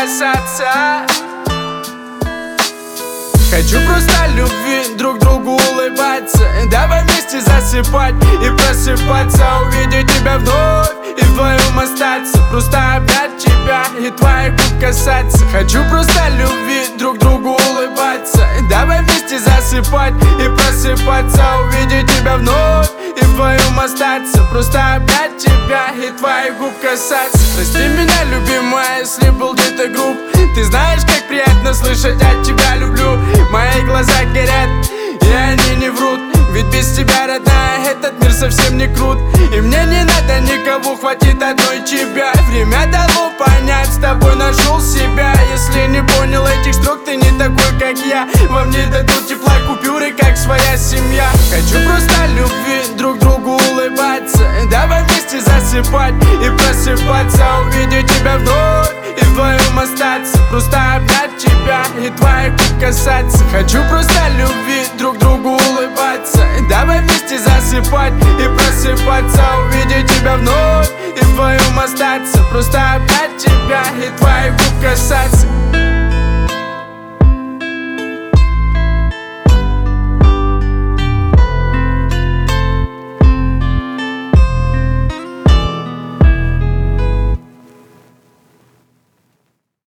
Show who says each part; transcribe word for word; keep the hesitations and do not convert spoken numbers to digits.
Speaker 1: касаться. Хочу просто любви, друг другу улыбаться. Давай вместе засыпать и просыпаться, увидеть тебя вновь и вдвоем остаться. Просто обнять тебя и твоих губ касаться. Хочу просто любви, друг другу улыбаться. Давай вместе засыпать и просыпаться, увидеть тебя вновь и вдвоем остаться. Просто обнять тебя и твоих губ касаться. Прости меня, любимая, если был где-то груб. Ты знаешь, как приятно слышать «я тебя люблю». Мои глаза горят, и они не врут. Ведь без тебя, родная, этот мир совсем не крут. И мне не надо никого, хватит одной тебя. Время дало понять, с тобой нашел себя. Если не понял этих строк, ты не такой, как я. Вам не дадут тепла купюры, как своя семья. Хочу просто любви, друг другу улыбаться. Давай вместе засыпать и просыпаться, увидеть тебя вновь и вдвоем остаться. Просто обнять тебя и твоих губ касаться. Хочу просто любви, друг другу улыбаться. Давай вместе засыпать и просыпаться, увидеть тебя вновь и вдвоем остаться. Просто обнять тебя и твоих губ касаться.